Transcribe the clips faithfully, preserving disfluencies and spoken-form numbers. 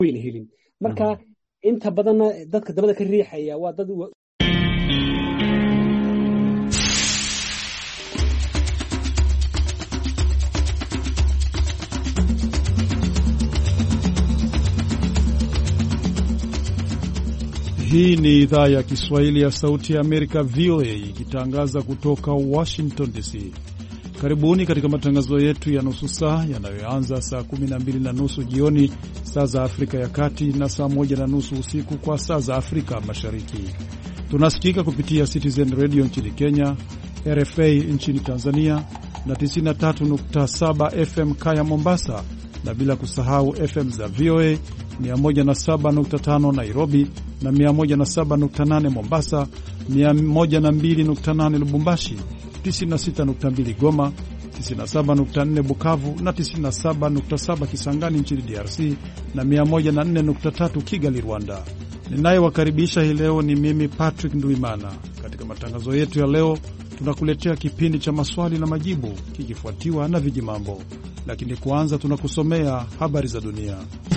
weyn helin marka inta badan dadka dabada ka riixaya waa dad Hii ni idhaa ya Kiswahili ya Sauti ya Amerika V O A ikitangaza kutoka Washington D C. Karibuni katika matangazo yetu ya nusu saa yanayoanza saa kumi na mbili na nusu jioni saa za Afrika ya Kati na saa moja na nusu usiku kwa saa za Afrika Mashariki. Tunasikika kupitia Citizen Radio nchini Kenya, R F A nchini Tanzania na tisini na tatu nukta saba F M Kaya Mombasa, na bila kusahau F M za V O A mia moja na saba nukta tano Nairobi na mia moja na saba nukta nane Mombasa, mia moja na mbili nukta nane Lubumbashi, tisini na sita nukta mbili Goma, tisini na saba nukta nne Bukavu na tisini na saba nukta saba Kisangani nchini D R C na mia moja na nne nukta tatu Kigali, Rwanda. Ninayewakaribisha hii leo ni mimi Patrick Nduimana. Katika matangazo yetu ya leo tunakuletea kipindi cha maswali na majibu kikifuatiwa na vijimambo. Lakini kwanza tunakusomea habari za dunia.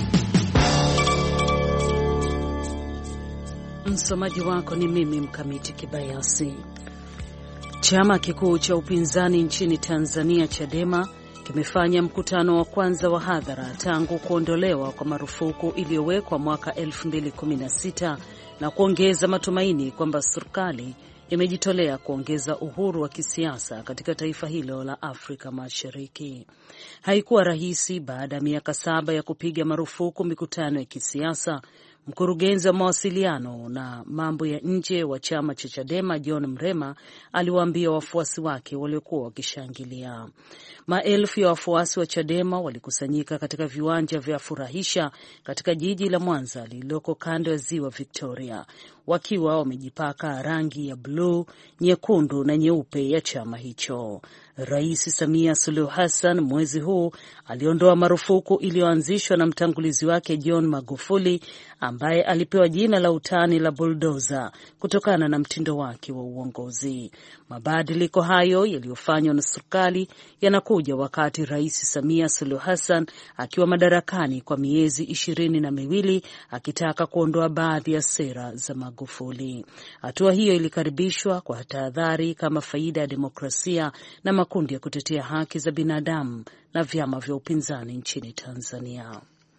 Msomaji wako ni mimi Mkamiti Kibayasi. Chama kikuu cha upinzani nchini Tanzania Chadema kimefanya mkutano wa kwanza wa hadhara tangu kuondolewa kwa marufuku iliyowekwa mwaka elfu mbili kumi na sita na kuongeza matumaini kwamba serikali imejitolea kuongeza uhuru wa kisiasa katika taifa hilo la Afrika Mashariki. Haikuwa rahisi baada ya miaka saba ya kupiga marufuku mikutano ya kisiasa. Mkurugenzi wa mawasiliano na mambo ya nje wa chama cha Chadema John Mrema aliwaambia wafuasi wake waliokuwa wakishangilia. Maelfu ya wafuasi wa Chadema walikusanyika katika viwanja vya Furahisha katika jiji la Mwanza lililoko kando ya Ziwa Victoria, wakiwa wamejipaka rangi ya bluu, nyekundu na nyeupe ya chama hicho. Rais Samia Suluhu Hassan mwezi huu aliondoa marufuku iliyoanzishwa na mtangulizi wake John Magufuli, ambaye alipewa jina la utani la bulldozer kutokana na mtindo wake wa uongozi. Mabadiliko hayo yaliyofanywa na serikali yanakuja wakati Rais Samia Suluhu Hassan akiwa madarakani kwa miezi ishirini na miwili akitaka kuondoa baadhi ya sera za Magufuli. Hatua hiyo ilikaribishwa kwa tahadhari kama faida ya demokrasia na makundi ya kutetea haki za binadamu na vyama vya upinzani nchini Tanzania.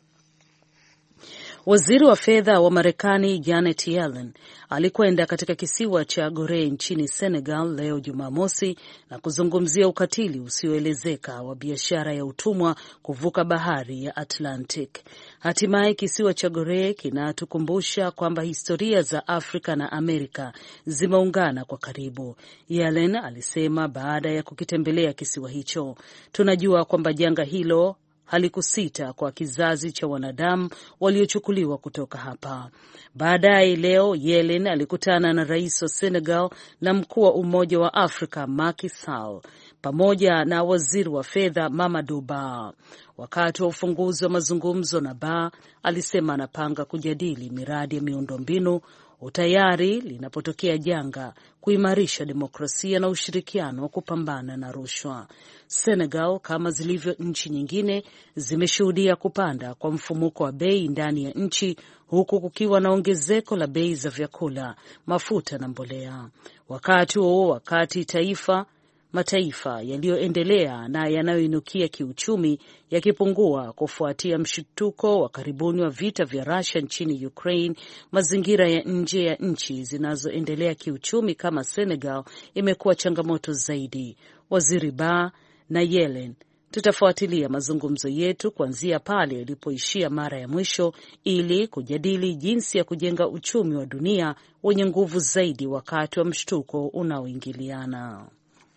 Waziri wa fedha wa Marekani Janet Yellen alikwenda katika kisiwa cha Gore nchini Senegal leo Jumamosi na kuzungumzia ukatili usioelezeka wa biashara ya utumwa kuvuka bahari ya Atlantic. Hatimaye kisiwa cha Gore kinatukumbusha kwamba historia za Afrika na Amerika zimeungana kwa karibu, Yellen alisema baada ya kukitembelea kisiwa hicho. Tunajua kwamba janga hilo halikusita kwa kizazi cha wanadamu waliochukuliwa kutoka hapa. Baadaye leo Yellen alikutana na rais wa Senegal na mkuu wa Umoja wa Afrika Macky Sall pamoja na waziri wa fedha Mamadou Ba. Wakati wa ufunguzi wa mazungumzo na Ba alisema anapanga kujadili miradi ya miundombinu, utayari linapotokea janga, kuimarisha demokrasia na ushirikiano wa kupambana na rushwa. Senegal, kama zilivyo nchi nyingine, zimeshuhudia kupanda kwa mfumuko wa bei ndani ya nchi, huku kukiwa na ongezeko la bei za vyakula, mafuta na mbolea. Wakati huo wakati taifa mataifa yaliyoendelea na yanayoinukia kiuchumi yakipungua kufuatia mshtuko wa karibuni wa vita vya Russia nchini Ukraine, mazingira ya nje ya nchi zinazoendelea kiuchumi kama Senegal imekuwa changamoto zaidi. Waziri Ba na Yellen: tutafuatilia mazungumzo yetu kuanzia pale yalipoishia mara ya mwisho ili kujadili jinsi ya kujenga uchumi wa dunia wenye nguvu zaidi wakati wa mshtuko unaoingiliana.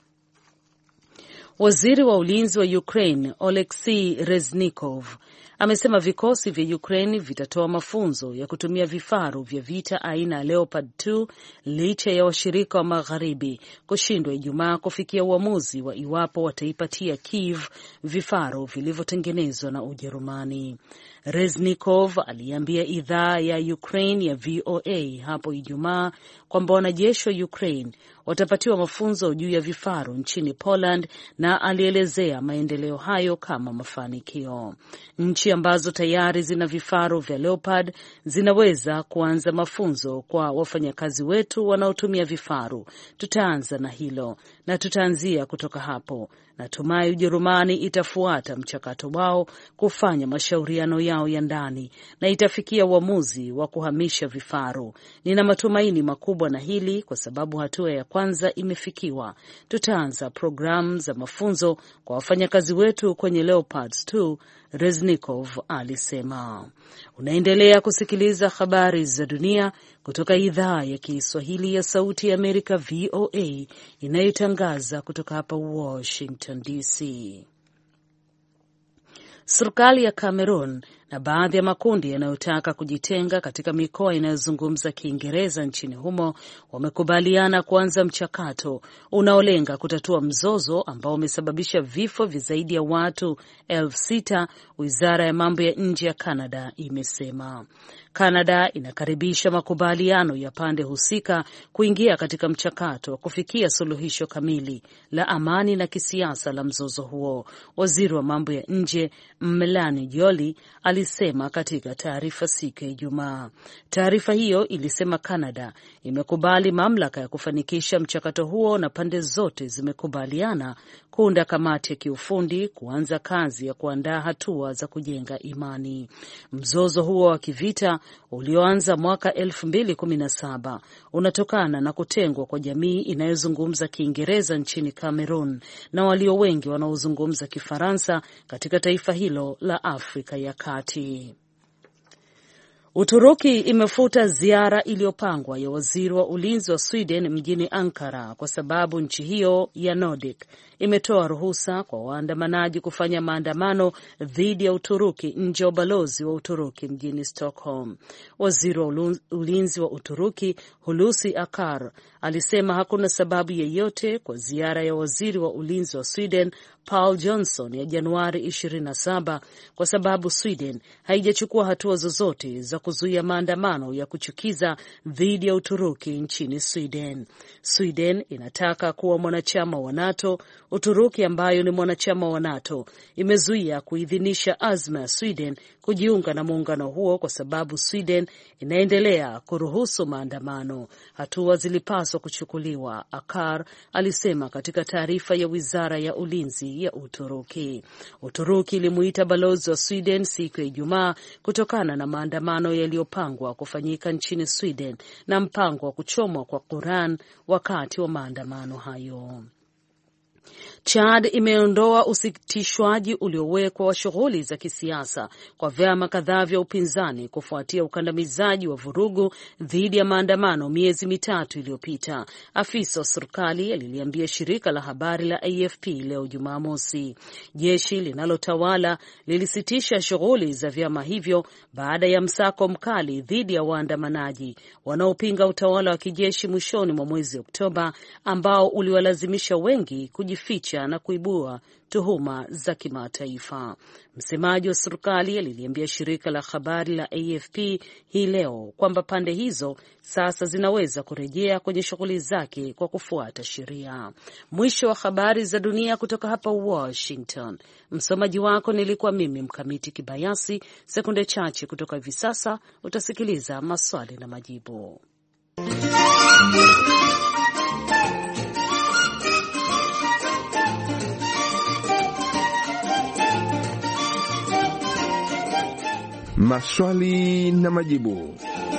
Waziri wa ulinzi wa Ukraine Oleksiy Reznikov amesema vikosi vya Ukraine vitatoa mafunzo ya kutumia vifaru vya vita aina ya Leopard two licha ya washirika wa magharibi kushindwa Ijumaa kufikia uamuzi wa iwapo wataipatia Kiev vifaru vilivyotengenezwa na Ujerumani. Reznikov aliambia idhaa ya Ukraine ya V O A hapo Ijumaa kwamba wanajeshi wa Ukraine watapatiwa mafunzo juu ya vifaru nchini Poland, na alielezea maendeleo hayo kama mafanikio. Nchi ambazo tayari zina vifaru vya Leopard zinaweza kuanza mafunzo kwa wafanyakazi wetu wanaotumia vifaru. Tutaanza na hilo na tutaanzia kutoka hapo. Natumai Ujerumani itafuata mchakato wao kufanya mashauriano yao ya ndani na itafikia uamuzi wa kuhamisha vifaru. Nina matumaini makubwa na hili kwa sababu hatua ya kwanza imefikiwa. Tutaanza programu za mafunzo kwa wafanyakazi wetu kwenye Leopards two, Reznikov alisema. Unaendelea kusikiliza habari za dunia kutoka idhaa ya Kiswahili ya Sauti ya Amerika V O A inayotangaza kutoka hapa Washington D C. Serikali ya Cameroon na baadhi ya makundi yanayotaka kujitenga katika mikoa inayozungumza Kiingereza nchini humo wamekubaliana kuanza mchakato unaolenga kutatua mzozo ambao umesababisha vifo vya zaidi ya watu elfu sita, Wizara ya mambo ya nje ya Canada imesema. Canada inakaribisha makubaliano ya pande husika kuingia katika mchakato wa kufikia suluhisho kamili la amani na kisiasa la mzozo huo, waziri wa mambo ya nje Melanie Joly alisema katika taarifa siku ya Ijumaa. Taarifa hiyo ilisema Canada imekubali mamlaka ya kufanikisha mchakato huo na pande zote zimekubaliana kuunda kamati ya kiufundi kuanza kazi ya kuandaa hatua za kujenga imani. Mzozo huo wa kivita ulioanza mwaka elfu mbili kumi na saba unatokana na kutengwa kwa jamii inayozungumza Kiingereza nchini Cameroon na walio wengi wanaozungumza Kifaransa katika taifa hilo la Afrika ya Kati. Uturuki imefuta ziara iliyopangwa ya waziri wa ulinzi wa Sweden mjini Ankara kwa sababu nchi hiyo ya Nordic imetoa ruhusa kwa waandamanaji kufanya maandamano dhidi ya Uturuki nje ya ubalozi wa Uturuki mjini Stockholm. Waziri wa ulinzi wa Uturuki Hulusi Akar alisema hakuna sababu yeyote kwa ziara ya waziri wa ulinzi wa Sweden Paul Johnson ya Januari ishirini na saba kwa sababu Sweden haijachukua hatua zozote za kuzuia maandamano ya kuchukiza dhidi ya Uturuki nchini Sweden. Sweden inataka kuwa mwanachama wa NATO. Uturuki ambayo ni mwanachama wa NATO imezuia kuidhinisha azma ya Sweden kujiunga na muungano huo kwa sababu Sweden inaendelea kuruhusu maandamano. Hatua zilipaswa kuchukuliwa, Akar alisema katika taarifa ya Wizara ya Ulinzi ya Uturuki. Uturuki ilimuita balozi wa Sweden siku ya Ijumaa kutokana na maandamano yaliyopangwa kufanyika nchini Sweden na mpango wa kuchomwa kwa Quran wakati wa maandamano hayo. Chad imeondoa usitishwaji uliowekwa wa shughuli za kisiasa kwa vyama kadhaa vya upinzani kufuatia ukandamizaji wa vurugu dhidi ya maandamano miezi mitatu iliyopita. Afisa wa serikali aliliambia shirika la habari la A F P leo Jumamosi. Jeshi linalotawala lilisitisha shughuli za vyama hivyo baada ya msako mkali dhidi ya waandamanaji wanaopinga utawala wa kijeshi mwishoni mwa mwezi Oktoba, ambao uliwalazimisha wengi kujificha na kuibua tuhuma za kimataifa. Msemaji wa serikali aliliambia shirika la habari la A F P hii leo kwamba pande hizo sasa zinaweza kurejea kwenye shughuli zake kwa kufuata sheria. Mwisho wa habari za dunia kutoka hapa Washington. Msomaji wako nilikuwa mimi Mkamiti Kibayasi. Sekunde chache kutoka hivi sasa utasikiliza maswali na majibu. Maswali na majibu.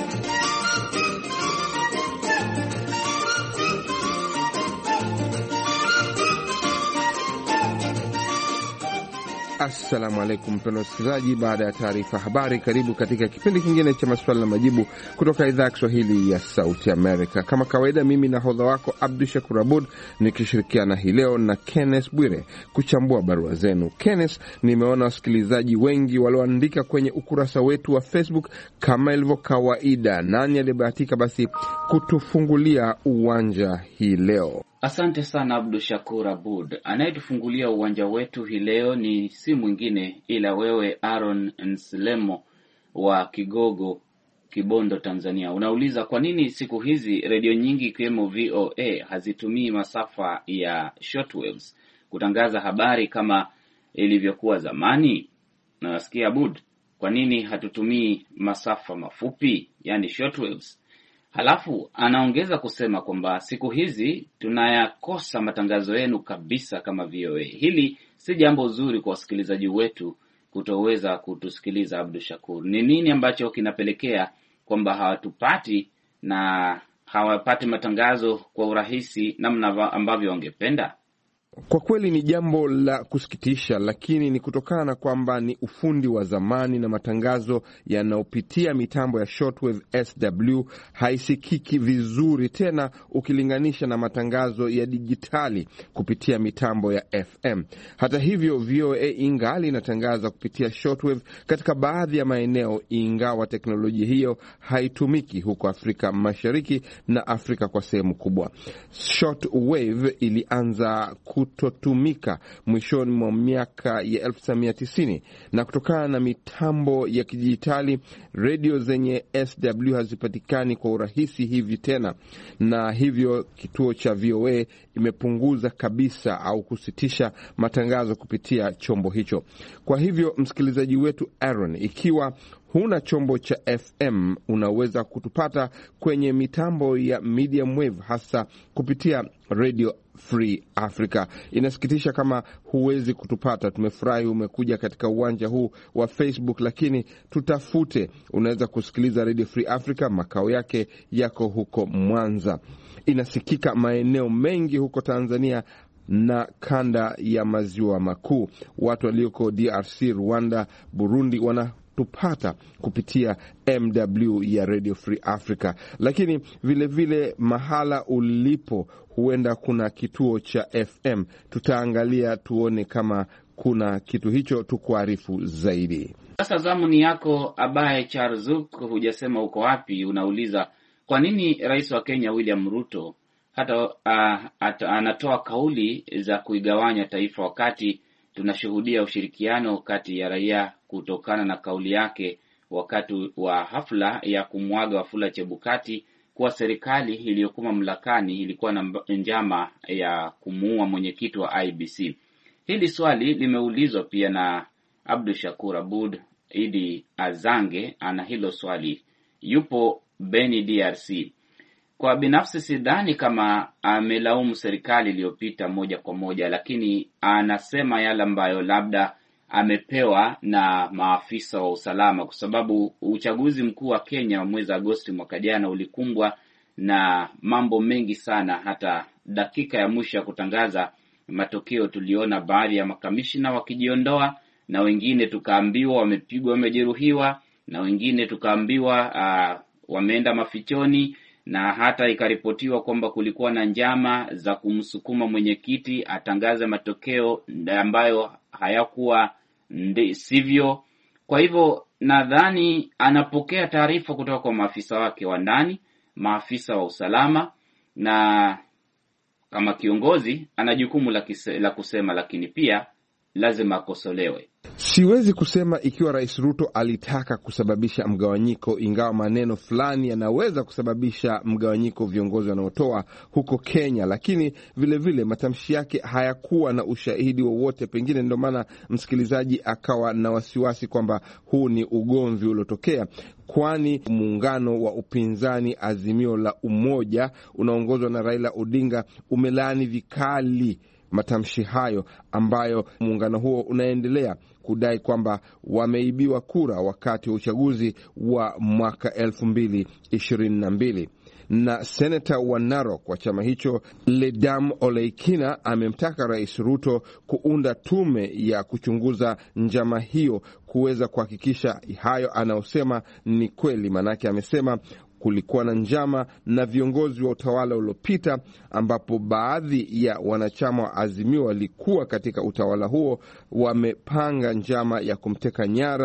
Assalamu alaikum mpendwa msikilizaji, baada ya taarifa habari, karibu katika kipindi kingine cha maswali na majibu kutoka idhaa ya Kiswahili ya Sauti Amerika. Kama kawaida, mimi nahodha wako Abdul Shakur Abud nikishirikiana hii leo na Kenneth Bwire kuchambua barua zenu. Kenneth, nimeona wasikilizaji wengi walioandika kwenye ukurasa wetu wa Facebook. Kama ilivyo kawaida, nani aliyebahatika basi kutufungulia uwanja hii leo? Asante sana Abdu Shakur Abud. Anayetufungulia uwanja wetu hii leo ni si mwingine ila wewe Aaron Nslemo wa Kigogo, Kibondo, Tanzania. Unauliza kwa nini siku hizi redio nyingi ikiwemo V O A hazitumii masafa ya shortwaves kutangaza habari kama ilivyokuwa zamani? Na nasikia Abud, kwa nini hatutumii masafa mafupi, yani shortwaves? Halafu anaongeza kusema kwamba siku hizi tunayakosa matangazo yenu kabisa kama V O A. Hili si jambo zuri kwa wasikilizaji wetu kutoweza kutusikiliza. Abdu Shakur, ni nini ambacho kinapelekea kwamba hawatupati na hawapati matangazo kwa urahisi namna ambavyo wangependa? Kwa kweli ni jambo la kusikitisha, lakini ni kutokana na kwamba ni ufundi wa zamani na matangazo yanayopitia mitambo ya shortwave S W haisikiki vizuri tena ukilinganisha na matangazo ya dijitali kupitia mitambo ya F M. Hata hivyo, V O A ingali inatangaza kupitia shortwave katika baadhi ya maeneo, ingawa teknolojia hiyo haitumiki huko Afrika Mashariki na Afrika kwa sehemu kubwa. Shortwave ilianza kutotumika mwishoni mwa miaka ya elfu tisa mia tisini, na kutokana na mitambo ya kidijitali radio zenye S W hazipatikani kwa urahisi hivi tena, na hivyo kituo cha V O A imepunguza kabisa au kusitisha matangazo kupitia chombo hicho. Kwa hivyo msikilizaji wetu Aaron, ikiwa huna chombo cha F M, unaweza kutupata kwenye mitambo ya medium wave, hasa kupitia Radio Free Africa. Inasikitisha kama huwezi kutupata. Tumefurahi umekuja katika uwanja huu wa Facebook, lakini tutafute. Unaweza kusikiliza Radio Free Africa, makao yake yako huko Mwanza. Inasikika maeneo mengi huko Tanzania na kanda ya maziwa makuu. Watu walioko D R C, Rwanda, Burundi wana tupata kupitia M W ya Radio Free Africa. Lakini vile vile mahala ulipo huenda kuna kituo cha F M. Tutaangalia tuone kama kuna kitu hicho, tukuarifu zaidi. Sasa zamu ni yako Abaye Charzuk, hujasema uko wapi. Unauliza kwa nini Rais wa Kenya William Ruto hata uh, at, anatoa kauli za kuigawanya taifa wakati tunashuhudia ushirikiano kati ya raia kutokana na kauli yake wakati wa hafla ya kumwaga Wafula Chebukati kuwa serikali iliyokuwa mamlakani ilikuwa na njama ya kumuua mwenyekiti wa I B C. Hili swali limeulizwa pia na Abdu Shakur Abud. Idi Azange ana hilo swali, yupo Beni D R C. Kwa binafsi sidhani kama amelaumu serikali iliyopita moja kwa moja, lakini anasema yale ambayo labda amepewa na maafisa wa usalama, kwa sababu uchaguzi mkuu wa Kenya wa mwezi Agosti mwaka jana ulikumbwa na mambo mengi sana. Hata dakika ya mwisho ya kutangaza matokeo tuliona baadhi ya makamishina wakijiondoa, na wengine tukaambiwa wamepigwa, wamejeruhiwa, na wengine tukaambiwa uh, wameenda mafichoni, na hata ikaripotiwa kwamba kulikuwa na njama za kumsukuma mwenyekiti atangaze matokeo ambayo hayakuwa ndi, sivyo. Kwa hivyo nadhani anapokea taarifa kutoka kwa maafisa wake wa ndani, maafisa wa usalama, na kama kiongozi ana jukumu la, la kusema, lakini pia lazima akosolewe. Siwezi kusema ikiwa Rais Ruto alitaka kusababisha mgawanyiko, ingawa maneno fulani yanaweza kusababisha mgawanyiko viongozi wanaotoa huko Kenya, lakini vile vile matamshi yake hayakuwa na ushahidi wowote. Pengine ndio maana msikilizaji akawa na wasiwasi kwamba huu ni ugomvi uliotokea, kwani muungano wa upinzani Azimio la Umoja unaongozwa na Raila Odinga umelaani vikali matamshi hayo, ambayo muungano huo unaendelea kudai kwamba wameibiwa kura wakati wa uchaguzi wa mwaka elfu mbili ishirini na mbili. Na seneta wa Narok wa chama hicho Ledam Oleikina amemtaka Rais Ruto kuunda tume ya kuchunguza njama hiyo kuweza kuhakikisha hayo anaosema ni kweli. Manake amesema kulikuwa na njama na viongozi wa utawala uliopita, ambapo baadhi ya wanachama wa Azimio walikuwa katika utawala huo, wamepanga njama ya kumteka nyara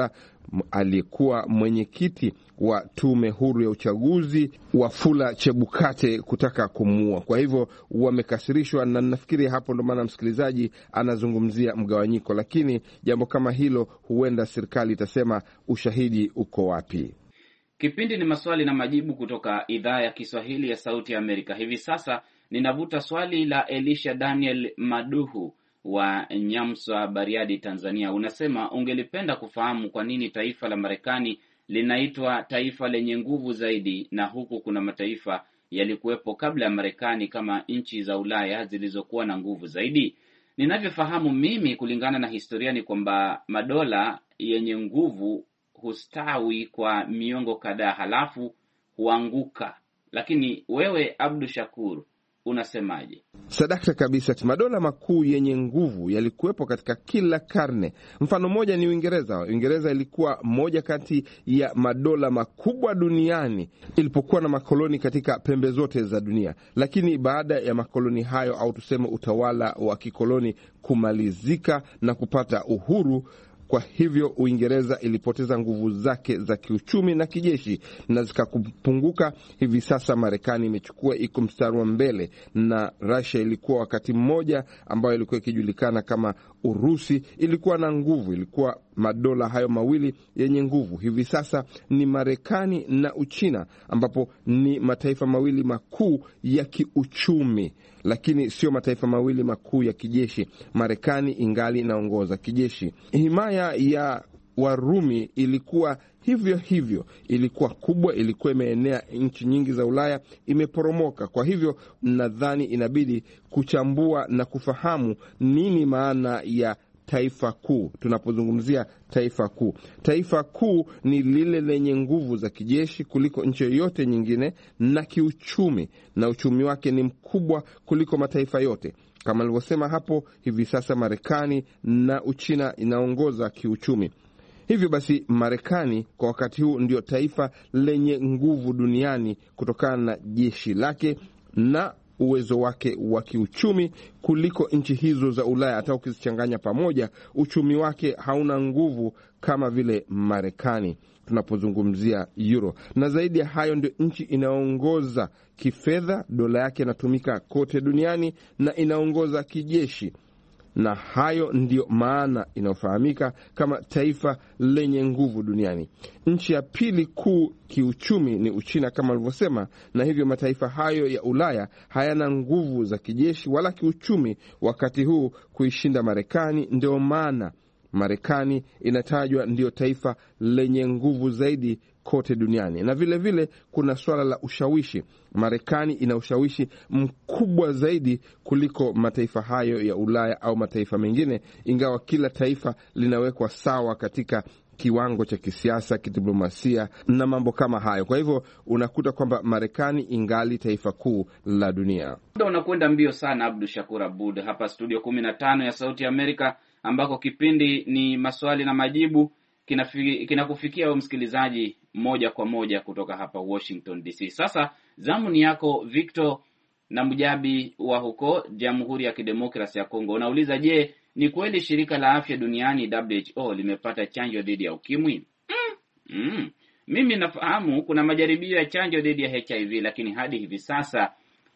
aliyekuwa mwenyekiti wa tume huru ya uchaguzi Wafula Chebukate kutaka kumuua. Kwa hivyo wamekasirishwa, na nafikiri hapo ndo maana msikilizaji anazungumzia mgawanyiko, lakini jambo kama hilo huenda serikali itasema ushahidi uko wapi. Kipindi ni maswali na majibu kutoka idhaa ya Kiswahili ya Sauti ya Amerika. Hivi sasa ninavuta swali la Elisha Daniel Maduhu wa Nyamswa, Bariadi, Tanzania. Unasema ungelipenda kufahamu kwa nini taifa la Marekani linaitwa taifa lenye nguvu zaidi, na huku kuna mataifa yalikuwepo kabla ya Marekani kama nchi za Ulaya zilizokuwa na nguvu zaidi. Ninavyofahamu mimi kulingana na historia ni kwamba madola yenye nguvu hustawi kwa miongo kadhaa halafu huanguka. Lakini wewe Abdu Shakur unasemaje? Sadakta kabisa. Madola makuu yenye nguvu yalikuwepo katika kila karne. Mfano moja ni Uingereza. Uingereza ilikuwa moja kati ya madola makubwa duniani ilipokuwa na makoloni katika pembe zote za dunia. Lakini baada ya makoloni hayo, au tuseme utawala wa kikoloni kumalizika na kupata uhuru, kwa hivyo Uingereza ilipoteza nguvu zake za kiuchumi na kijeshi na zikapunguka. Hivi sasa Marekani imechukua iko mstari wa mbele, na Russia ilikuwa wakati mmoja ambayo ilikuwa ikijulikana kama Urusi, ilikuwa na nguvu. Ilikuwa madola hayo mawili yenye nguvu. Hivi sasa ni Marekani na Uchina, ambapo ni mataifa mawili makuu ya kiuchumi, lakini sio mataifa mawili makuu ya kijeshi. Marekani ingali inaongoza kijeshi. Himaya ya Warumi ilikuwa hivyo hivyo, ilikuwa kubwa, ilikuwa imeenea nchi nyingi za Ulaya, imeporomoka. Kwa hivyo nadhani inabidi kuchambua na kufahamu nini maana ya taifa kuu. Tunapozungumzia taifa kuu, taifa kuu ni lile lenye nguvu za kijeshi kuliko nchi yoyote nyingine, na kiuchumi, na uchumi wake ni mkubwa kuliko mataifa yote. Kama nilivyosema hapo, hivi sasa Marekani na Uchina inaongoza kiuchumi. Hivyo basi Marekani kwa wakati huu ndio taifa lenye nguvu duniani kutokana na jeshi lake na uwezo wake wa kiuchumi kuliko nchi hizo za Ulaya. Hata ukizichanganya pamoja, uchumi wake hauna nguvu kama vile Marekani tunapozungumzia euro. Na zaidi ya hayo, ndio nchi inaongoza kifedha, dola yake inatumika kote duniani, na inaongoza kijeshi. Na hayo ndio maana inayofahamika kama taifa lenye nguvu duniani. Nchi ya pili kuu kiuchumi ni Uchina kama alivyosema, na hivyo mataifa hayo ya Ulaya hayana nguvu za kijeshi wala kiuchumi wakati huu kuishinda Marekani. Ndio maana Marekani inatajwa ndio taifa lenye nguvu zaidi kote duniani. Na vile vile kuna swala la ushawishi. Marekani ina ushawishi mkubwa zaidi kuliko mataifa hayo ya Ulaya au mataifa mengine, ingawa kila taifa linawekwa sawa katika kiwango cha kisiasa, kidiplomasia na mambo kama hayo. Kwa hivyo unakuta kwamba Marekani ingali taifa kuu la dunia. Unakwenda mbio sana Abdu Shakur Abud hapa studio kumi na tano ya Sauti ya Amerika, ambako kipindi ni maswali na majibu kinakufikia kina msikilizaji moja kwa moja kutoka hapa Washington D C. Sasa zamu ni yako Victor na Mujabi wa huko Jamhuri ya Kidemokrasia ya Kongo. Unauliza, je, ni kweli shirika la afya duniani W H O limepata chanjo dhidi ya ukimwi? Mm. Mm. Mimi nafahamu kuna majaribio ya chanjo dhidi ya H I V, lakini hadi hivi sasa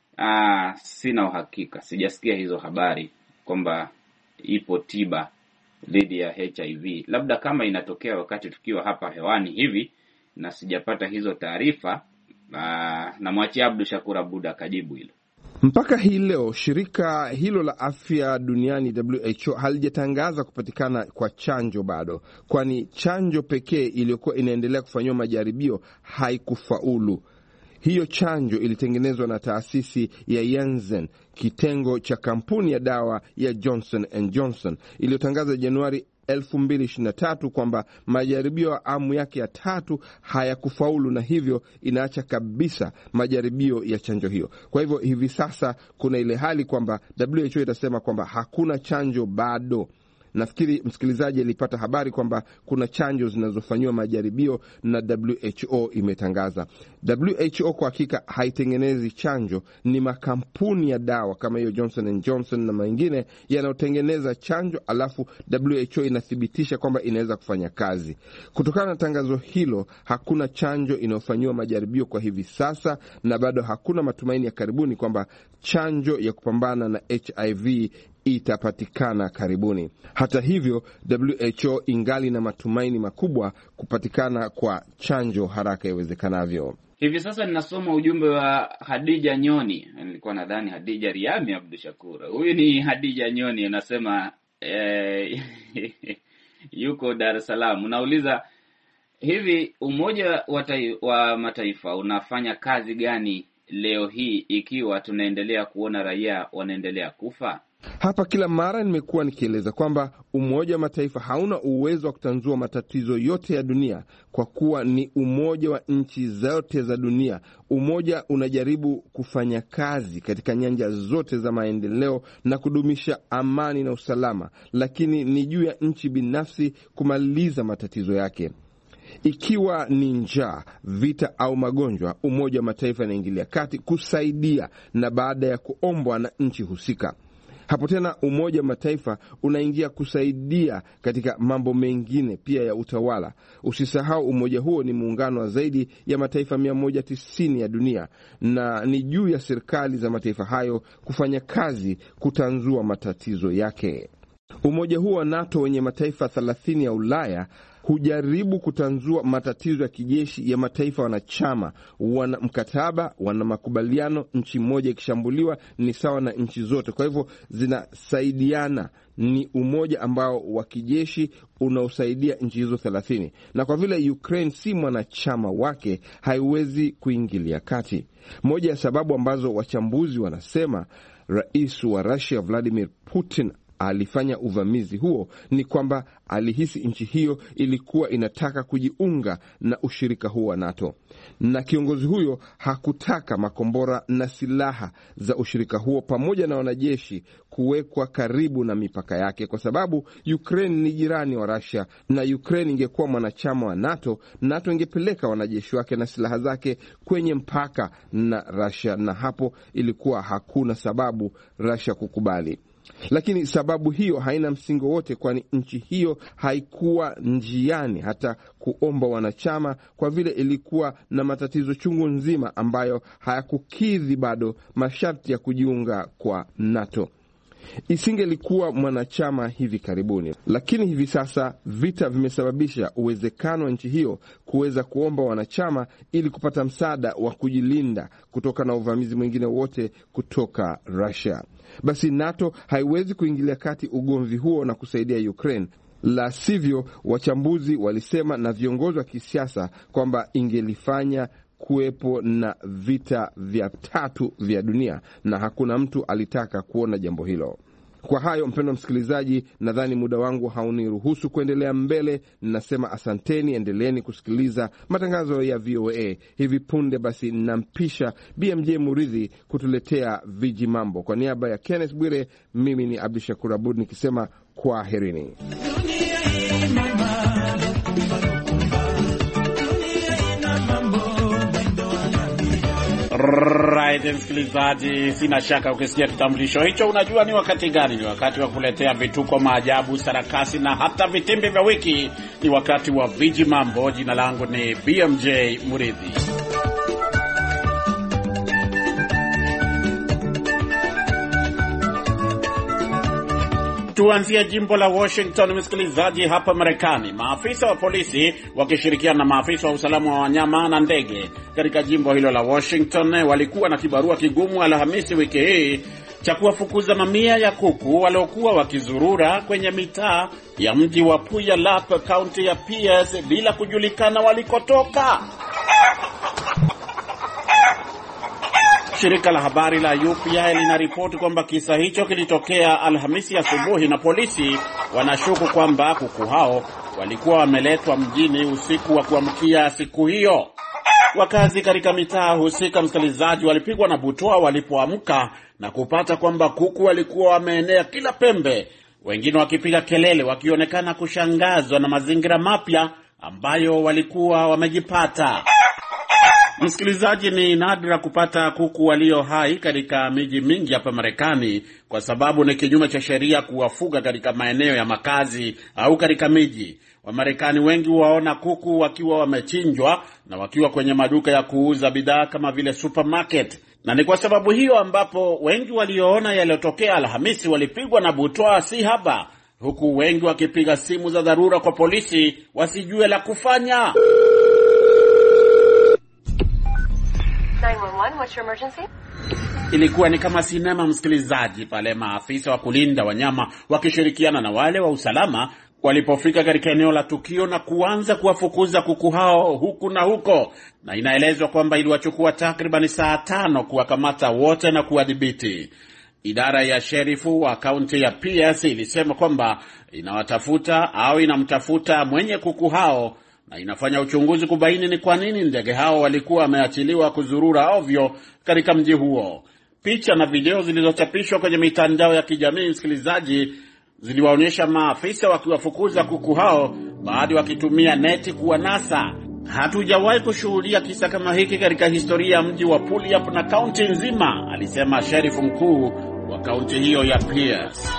aa, sina uhakika. Sijasikia hizo habari kwamba ipo tiba dhidi ya H I V. Labda kama inatokea wakati tukiwa hapa hewani hivi na sijapata hizo taarifa, na mwachia Abdu Shakur Abud akajibu hilo. Mpaka hii leo shirika hilo la afya duniani W H O halijatangaza kupatikana kwa chanjo bado, kwani chanjo pekee iliyokuwa inaendelea kufanywa majaribio haikufaulu. Hiyo chanjo ilitengenezwa na taasisi ya Janssen, kitengo cha kampuni ya dawa ya Johnson and Johnson, iliyotangaza Januari elfu mbili ishirini na tatu kwamba majaribio ya amu yake ya tatu hayakufaulu, na hivyo inaacha kabisa majaribio ya chanjo hiyo. Kwa hivyo hivi sasa kuna ile hali kwamba W H O itasema kwamba hakuna chanjo bado, Nafikiri msikilizaji alipata habari kwamba kuna chanjo zinazofanywa majaribio na W H O imetangaza. W H O kwa hakika haitengenezi chanjo, ni makampuni ya dawa kama hiyo Johnson and Johnson na mengine yanayotengeneza chanjo, alafu W H O inathibitisha kwamba inaweza kufanya kazi. Kutokana na tangazo hilo, hakuna chanjo inayofanywa majaribio kwa hivi sasa, na bado hakuna matumaini ya karibuni kwamba chanjo ya kupambana na H I V itapatikana karibuni. Hata hivyo, W H O ingali na matumaini makubwa kupatikana kwa chanjo haraka iwezekanavyo. Hivi sasa ninasoma ujumbe wa Hadija Nyoni. Nilikuwa nadhani Hadija Riami Abdul Shakur. Huyu ni Hadija Nyoni, anasema eh, yuko Dar es Salaam. Unauliza, hivi Umoja wa, wa Mataifa unafanya kazi gani leo hii ikiwa tunaendelea kuona raia wanaendelea kufa? Hapa kila mara nimekuwa nikieleza kwamba Umoja wa Mataifa hauna uwezo wa kutanzua matatizo yote ya dunia, kwa kuwa ni umoja wa nchi zote za dunia. Umoja unajaribu kufanya kazi katika nyanja zote za maendeleo na kudumisha amani na usalama, lakini ni juu ya nchi binafsi kumaliza matatizo yake. Ikiwa ni njaa, vita au magonjwa, Umoja wa Mataifa unaingilia kati kusaidia, na baada ya kuombwa na nchi husika. Hapo tena Umoja wa Mataifa unaingia kusaidia katika mambo mengine pia ya utawala. Usisahau umoja huo ni muungano wa zaidi ya mataifa mia moja tisini ya dunia, na ni juu ya serikali za mataifa hayo kufanya kazi kutanzua matatizo yake. Umoja huo wa NATO wenye mataifa thelathini ya Ulaya hujaribu kutanzua matatizo ya kijeshi ya mataifa wanachama. Wana mkataba, wana makubaliano, nchi moja ikishambuliwa ni sawa na nchi zote. Kwa hivyo zinasaidiana. Ni umoja ambao wa kijeshi unaosaidia nchi hizo thelathini. Na kwa vile Ukraine si mwanachama wake, haiwezi kuingilia kati. Moja ya sababu ambazo wachambuzi wanasema Rais wa Russia Vladimir Putin alifanya uvamizi huo ni kwamba alihisi nchi hiyo ilikuwa inataka kujiunga na ushirika huo wa NATO, na kiongozi huyo hakutaka makombora na silaha za ushirika huo pamoja na wanajeshi kuwekwa karibu na mipaka yake, kwa sababu Ukraine ni jirani wa Russia, na Ukraine ingekuwa mwanachama wa NATO, NATO ingepeleka wanajeshi wake na silaha zake kwenye mpaka na Russia, na hapo ilikuwa hakuna sababu Russia kukubali. Lakini sababu hiyo haina msingi wote, kwani nchi hiyo haikuwa njiani hata kuomba wanachama, kwa vile ilikuwa na matatizo chungu nzima ambayo hayakukidhi bado masharti ya kujiunga kwa NATO. Isingelikuwa mwanachama hivi karibuni. Lakini hivi sasa vita vimesababisha uwezekano wa nchi hiyo kuweza kuomba wanachama ili kupata msaada wa kujilinda kutoka na uvamizi mwingine wote kutoka Russia. Basi NATO haiwezi kuingilia kati ugomvi huo na kusaidia Ukraine. La sivyo, wachambuzi walisema na viongozi wa kisiasa kwamba ingelifanya kuwepo na vita vya tatu vya dunia, na hakuna mtu alitaka kuona jambo hilo. Kwa hayo, mpendwa msikilizaji, nadhani muda wangu hauniruhusu kuendelea mbele. Ninasema asanteni, endeleeni kusikiliza matangazo ya V O A. Hivi punde basi nampisha B M J Muridhi kutuletea viji mambo. Kwa niaba ya Kenneth Bwire, mimi ni Abdul Shakur Abud nikisema kwaherini. Right, msikilizaji, sina shaka ukisikia kitambulisho hicho unajua ni wakati gani. Ni wakati wa kuletea vituko, maajabu, sarakasi na hata vitimbi vya wiki. Ni wakati wa viji mambo. Jina langu ni B M J Muridhi. Tuanzie jimbo la Washington, msikilizaji, hapa Marekani. Maafisa wa polisi wakishirikiana na maafisa wa usalama wa wanyama na ndege katika jimbo hilo la Washington walikuwa na kibarua kigumu Alhamisi wiki hii cha kuwafukuza mamia ya kuku waliokuwa wakizurura kwenye mitaa ya mji wa Puyallup, kaunti ya Pierce, bila kujulikana walikotoka. Shirika la habari la U P I linaripoti kwamba kisa hicho kilitokea Alhamisi asubuhi, na polisi wanashuku kwamba kuku hao walikuwa wameletwa mjini usiku wa kuamkia siku hiyo. Wakazi katika mitaa husika, msikilizaji, walipigwa na butwaa walipoamka na kupata kwamba kuku walikuwa wameenea kila pembe wengine wakipiga kelele wakionekana kushangazwa na mazingira mapya ambayo walikuwa wamejipata. Msikilizaji, ni nadra kupata kuku walio hai katika miji mingi hapa Marekani kwa sababu ni kinyume cha sheria kuwafuga katika maeneo ya makazi au katika miji. Wamarekani wengi waona kuku wakiwa wamechinjwa na wakiwa kwenye maduka ya kuuza bidhaa kama vile supermarket. Na ni kwa sababu hiyo ambapo wengi walioona yaliyotokea Alhamisi walipigwa na butwaa si haba, huku wengi wakipiga simu za dharura kwa polisi wasijue la kufanya. nine one one, what's your emergency? Ilikuwa ni kama sinema, msikilizaji, pale maafisa wa kulinda wanyama wakishirikiana na wale wa usalama walipofika katika eneo la tukio na kuanza kuwafukuza kuku hao huku na huko. Na inaelezwa kwamba iliwachukua takriban saa tano kuwakamata wote na kuwadhibiti. Idara ya sherifu wa kaunti ya Pierce ilisema kwamba inawatafuta au inamtafuta mwenye kuku hao na inafanya uchunguzi kubaini ni kwa nini ndege hao walikuwa wameachiliwa kuzurura ovyo katika mji huo. Picha na video zilizochapishwa kwenye mitandao ya kijamii, msikilizaji, ziliwaonyesha maafisa wakiwafukuza kuku hao baadhi wakitumia neti kuwanasa. Hatujawahi kushuhudia kisa kama hiki katika historia ya mji wa Puyallup na kaunti nzima, alisema sherifu mkuu wa kaunti hiyo ya Pierce.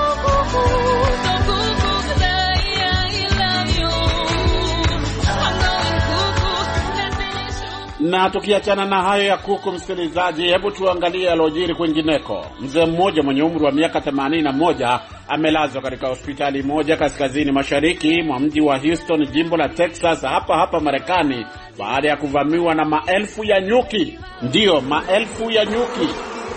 Na tukiachana na hayo ya kuku, msikilizaji, hebu tuangalie yalojiri kwingineko. Mzee mmoja mwenye umri wa miaka themanini na moja amelazwa katika hospitali moja kaskazini mashariki mwa mji wa Houston, jimbo la Texas, hapa hapa Marekani, baada ya kuvamiwa na maelfu ya nyuki. Ndiyo, maelfu ya nyuki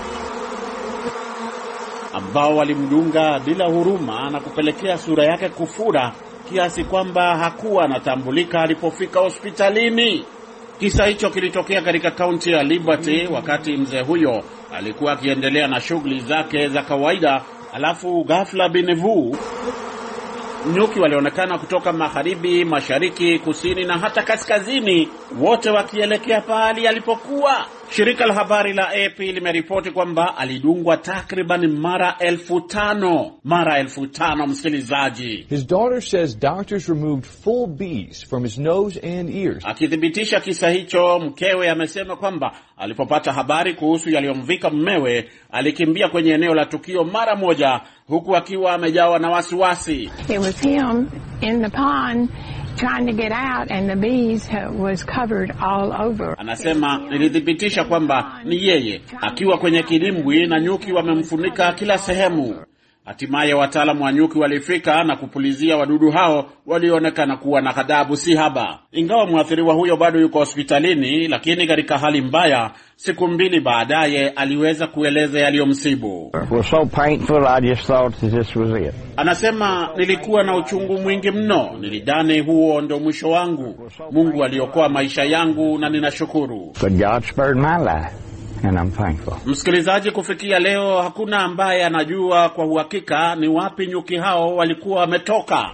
ambao walimdunga bila huruma na kupelekea sura yake kufura kiasi kwamba hakuwa anatambulika alipofika hospitalini. Kisa hicho kilitokea katika kaunti ya Liberty wakati mzee huyo alikuwa akiendelea na shughuli zake za kawaida, alafu ghafla binevu nyuki walionekana kutoka magharibi, mashariki, kusini na hata kaskazini, wote wakielekea pahali alipokuwa. Shirika la habari la A P limeripoti kwamba alidungwa takriban mara elfu tano. Mara elfu tano, msikilizaji. His daughter says doctors removed full bees from his nose and ears. Akithibitisha kisa hicho, mkewe amesema kwamba alipopata habari kuhusu yaliyomvika mmewe, alikimbia kwenye eneo la tukio mara moja, huku akiwa amejawa na wasiwasi. It was him in the pond trying to get out and the bees was covered all over. Anasema nilithibitisha kwamba ni yeye akiwa kwenye kidimbwi na nyuki wamemfunika kila sehemu. Hatimaye wataalamu wa nyuki walifika na kupulizia wadudu hao walioonekana kuwa na ghadhabu si haba. Ingawa mwathiriwa huyo bado yuko hospitalini, lakini katika hali mbaya, siku mbili baadaye aliweza kueleza yaliyomsibu. It was so painful, I just thought this was it. Anasema nilikuwa na uchungu mwingi mno, nilidhani huo ndio mwisho wangu. Mungu aliokoa maisha yangu na ninashukuru. But God spared my life. And I'm thankful. Msikilizaji, kufikia leo hakuna ambaye anajua kwa uhakika ni wapi nyuki hao walikuwa wametoka.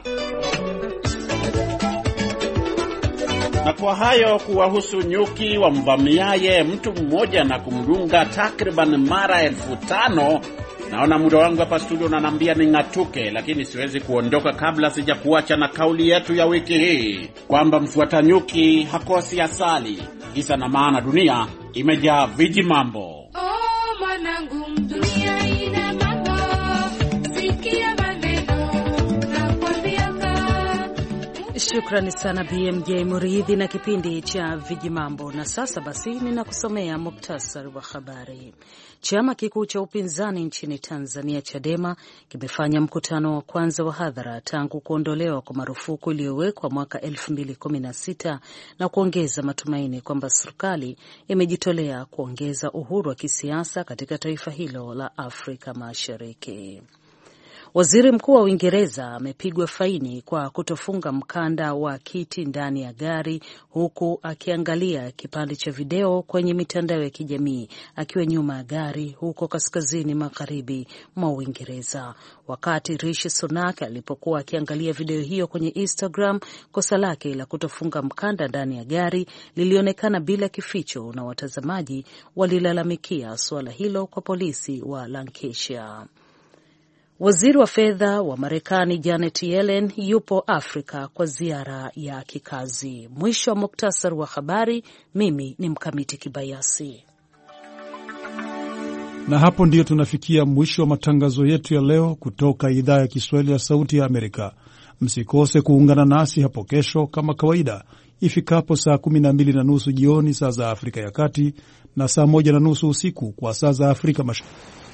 Na kwa hayo kuwahusu nyuki wamvamiaye mtu mmoja na kumdunga takriban mara elfu tano, naona muda wangu hapa studio unaniambia ning'atuke, lakini siwezi kuondoka kabla sija kuacha na kauli yetu ya wiki hii kwamba mfuata nyuki hakosi asali. Kisa na maana dunia imejaa viji mambo. Oh, mwanangu, dunia ina mambo. Sikia maneno na kuambiaka. Shukrani sana B M J Muridhi na kipindi cha viji mambo. Na sasa basi ninakusomea muktasari wa habari. Chama kikuu cha upinzani nchini Tanzania, Chadema, kimefanya mkutano wa kwanza wa hadhara tangu kuondolewa kwa marufuku iliyowekwa mwaka elfu mbili kumi na sita na kuongeza matumaini kwamba serikali imejitolea kuongeza uhuru wa kisiasa katika taifa hilo la Afrika Mashariki. Waziri Mkuu wa Uingereza amepigwa faini kwa kutofunga mkanda wa kiti ndani ya gari huku akiangalia kipande cha video kwenye mitandao ya kijamii akiwa nyuma ya gari huko kaskazini magharibi mwa Uingereza. Wakati Rishi Sunak alipokuwa akiangalia video hiyo kwenye Instagram, kosa lake la kutofunga mkanda ndani ya gari lilionekana bila kificho na watazamaji walilalamikia suala hilo kwa polisi wa Lancashire. Waziri wa fedha wa Marekani Janet Yellen yupo Afrika kwa ziara ya kikazi. Mwisho wa muktasari wa habari. Mimi ni Mkamiti Kibayasi. Na hapo ndiyo tunafikia mwisho wa matangazo yetu ya leo kutoka idhaa ya Kiswahili ya Sauti ya Amerika. Msikose kuungana nasi hapo kesho kama kawaida ifikapo saa kumi na mbili na nusu jioni saa za Afrika ya Kati na saa moja na nusu usiku kwa saa za Afrika Mashariki.